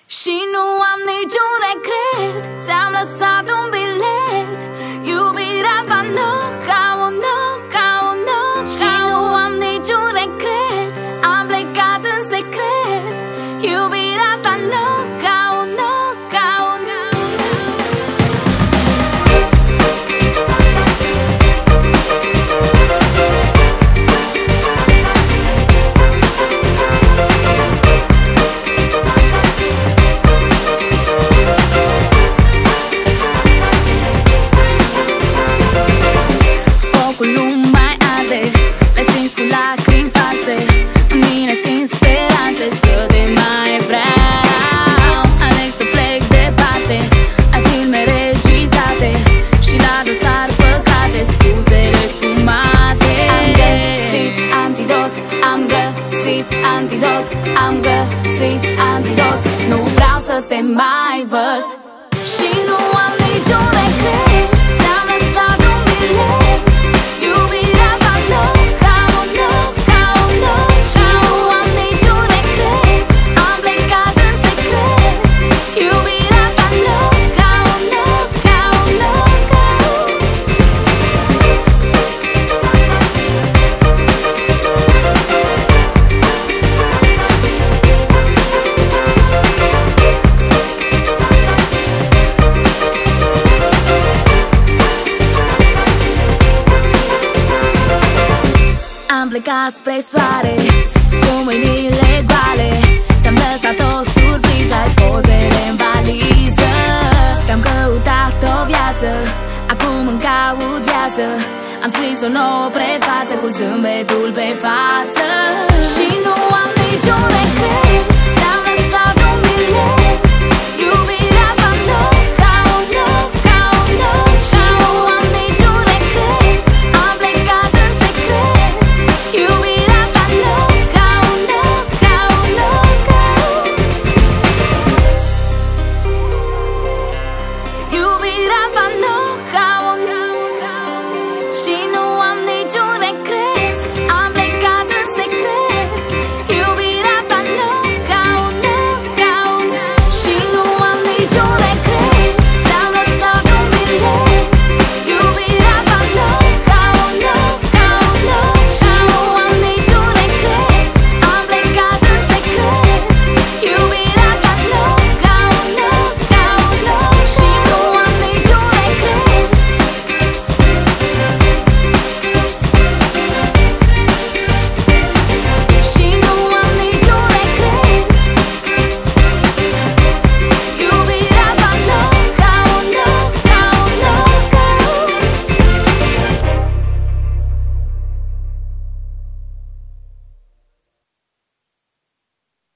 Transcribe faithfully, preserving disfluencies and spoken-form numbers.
Și nu am niciun regret, ți-am lăsat un bilet. Iubirea ta knockout, knockout, knockout. Și nu am niciun regret, am plecat în secret. Iubirea ta knockout, knockout. Focul nu mai arde, le simți cu lacrimi false. În mine simți speranțe să te mai vreau. Aleg să plec departe, ai filme regizate și la dosar păcate, scuzele sfumate. Am găsit antidot, am găsit antidot, am găsit antidot. Nu vreau să te mai văd și nu am niciun regret, ți-am lăsat un bilet. Iubirea ta knockout, knockout, knockout. Și nu am niciun regret, am plecat în secret. Iubirea ta knockout, knockout, knockout. Am plecat spre soare, cu mâinile goale. Ți-am lăsat o surpriză, ai pozele în valiză. Te-am căutat o viață, acum îmi caut viață. Am scris o nouă prefață cu zâmbetul pe față. Și nu am niciun regret,